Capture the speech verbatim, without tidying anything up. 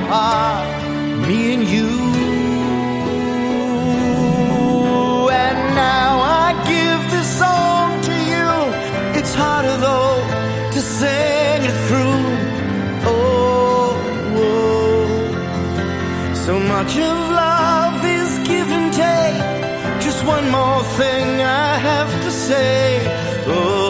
apart, me and you. And now I give this song to you. It's harder though to sing it through. Oh, oh. So much of love is give and take. Just one more thing I have to say. Oh,